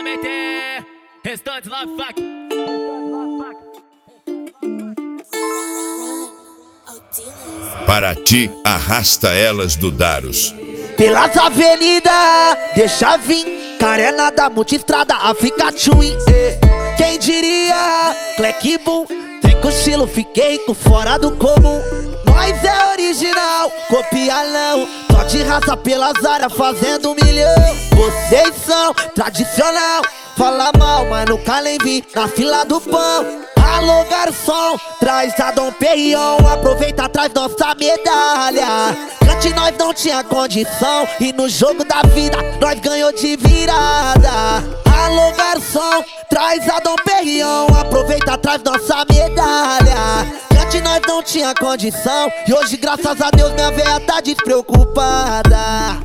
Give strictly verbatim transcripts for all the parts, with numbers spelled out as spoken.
meter restante lá, fuck. Paraty arrasta elas do Daros. Pelas avenidas, deixa vir Carena da multistrada, a ficar tchuim. Quem diria, Clec Boom. Tem com estilo, fiquei com fora do comum. Nós é original, copia não. Só de raça pelas áreas, fazendo um milhão. Vocês são tradicional, fala mal, mas nunca nem vi na fila do pão. Alô garçom, traz a Dom Perignon, aproveita, traz nossa medalha. Antes nós não tinha condição e no jogo da vida nós ganhou de virada. Alô garçom, traz a Dom Perignon, aproveita, traz nossa medalha. Antes nós não tinha condição e hoje graças a Deus minha véia tá despreocupada.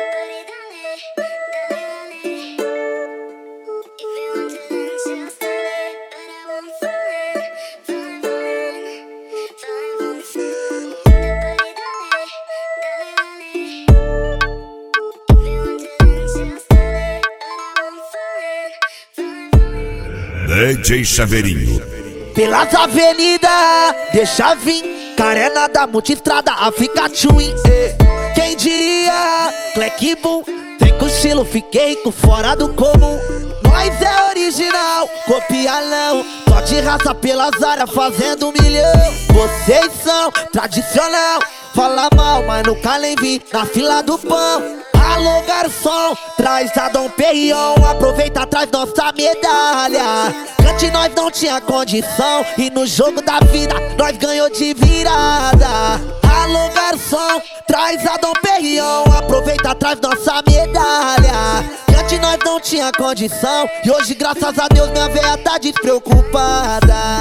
D J Chaveirinho. Pelas avenidas, deixa vir Carena da multistrada, a ficar tchuim. Quem diria, Clec Boom. Tem com estilo, fiquei com fora do comum. Nós é original, copia não. Só de raça pelas áreas, fazendo um milhão. Vocês são tradicional, fala mal, mas nunca nem vi na fila do pão. Alô garçom, traz a Dom Perignon, aproveita, traz nossa medalha. Antes nós não tinha condição e no jogo da vida nós ganhou de virada. Alô garçom, traz a Dom Perignon, aproveita, traz nossa medalha. Antes nós não tinha condição e hoje graças a Deus minha véia tá despreocupada.